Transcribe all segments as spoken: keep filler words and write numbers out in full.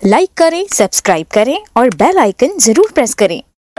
Like करें, subscribe करें और बेल आइकन जरूर प्रेस करें।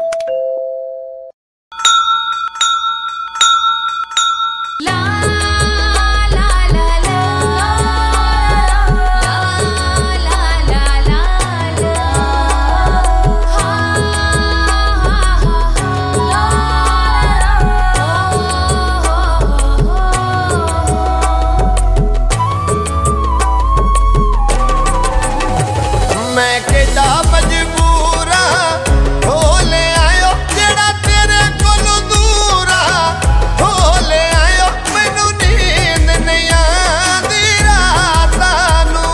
मैं केड़ा मजबूरा हो ले आयो जेड़ा तेरे कोल दूरा हो ले आयो मैनू नींद नहीं आंदी रातां नू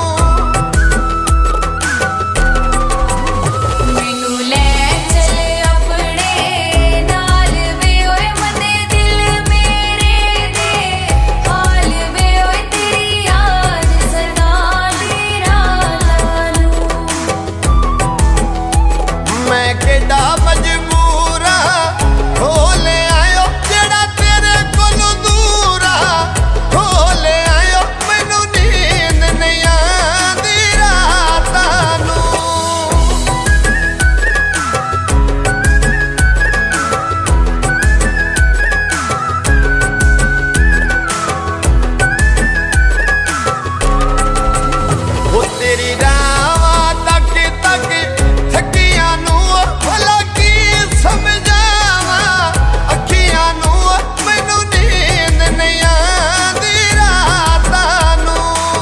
मैनू ले चले अपने नाल वे ओए मते दिल मेरे दे हाल वे ओए तेरी याद सतांदी रातां नू मैं केड़ा मजबूरा हो ले आयो जेड़ा तेरे कोल दूरा हो ले आयो मैनू नींद नहीं आंदी रातां नू वो तेरी रावां तक तक थकियां नू भला की समझावां अखियां नू मैनू नींद नहीं आंदी रातां नू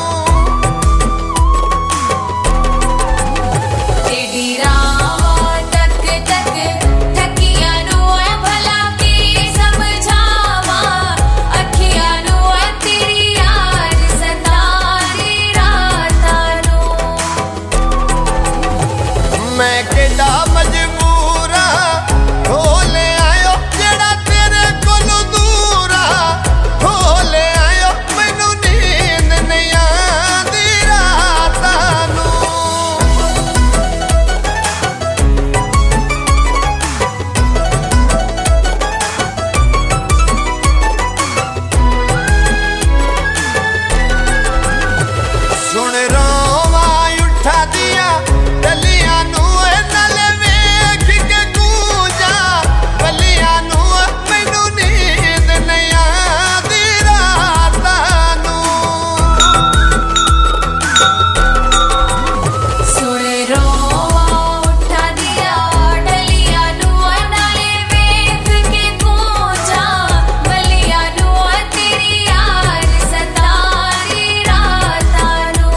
तेरी रावां तक तक थकियां नू भला की समझावां अखियां नू तेरी याद सतांदी रातां नू मैं केड़ा मजबूरा हो ले आयो जेड़ा तेरे कोल दूरा हो ले आयो मैनू नींद नहीं आंदी रातां नू सुन रोवां उठा दिया डलियां नू नाल वेख के गूंजा बलियां नू मैनू नींद नहीं आंदी रातां नू सुन रोवां उठा दिया डलियां नू नाले वेख के गूंजा बलियां नू तेरी याद सतांदी रातां नू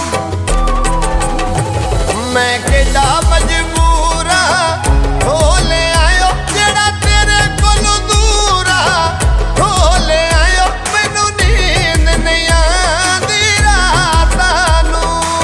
मैं केड़ा मजबूरा हो ले आयो जेड़ा तेरे कोल दूरा हो ले आयो मैनू नींद नहीं आंदी रातां नू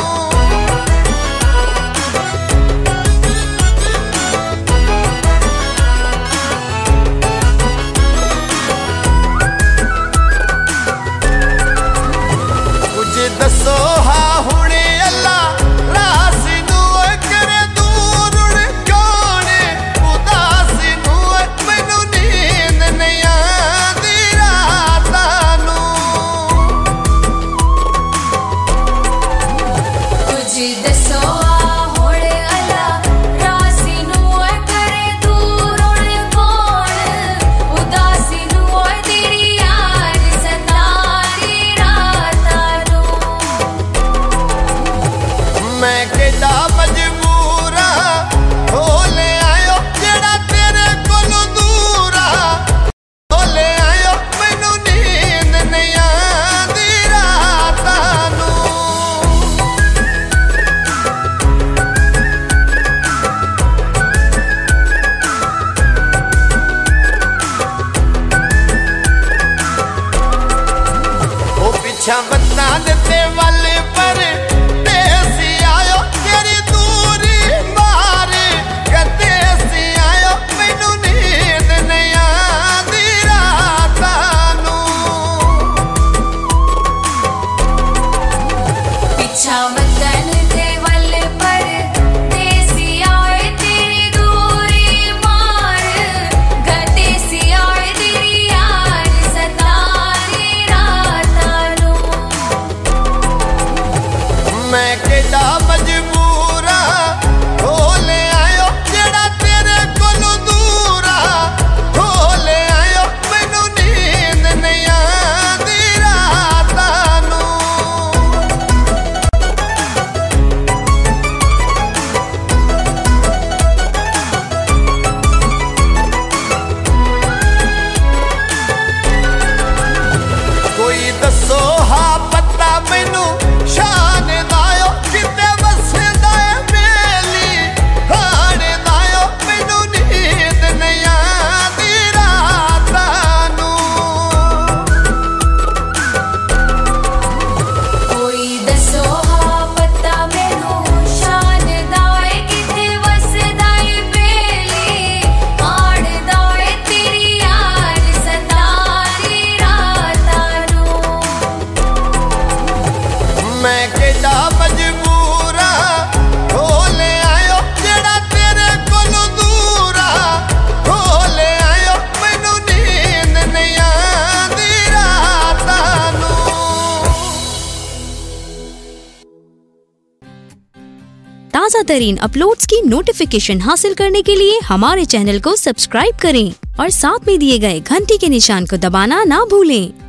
कुछ दसो हा हुणे अल्लाह रासी नू करे दूर उड़ कौन उदासी नू मैनू नींद नहीं आंदी रातां नू कुछ दसो हुण अल्लाह रासी नू करे दूर उड़ कौन उदासी नू तेरी याद सतांदी रातां नू मैं केड़ा मजबूरा हो ले आयो जेड़ा तेरे कोल दूरा हो ले आयो मैनू नींद नहीं आंदी रातां नू ओ पिछा बता देते वाले पर देसी आयो तेरी दूरी मार कदेसी आयो मैनू नींद नहीं आंदी रातां नू पिछा वतन दे वल पर देसी आए तेरी दूरी मार गदेसी आए तेरी याद सतांदी रातां नू मैं केड़ा मजबूर ताज़ा तरीन अपलोड्स की नोटिफिकेशन हासिल करने के लिए हमारे चैनल को सब्सक्राइब करें और साथ में दिए गए घंटी के निशान को दबाना ना भूलें।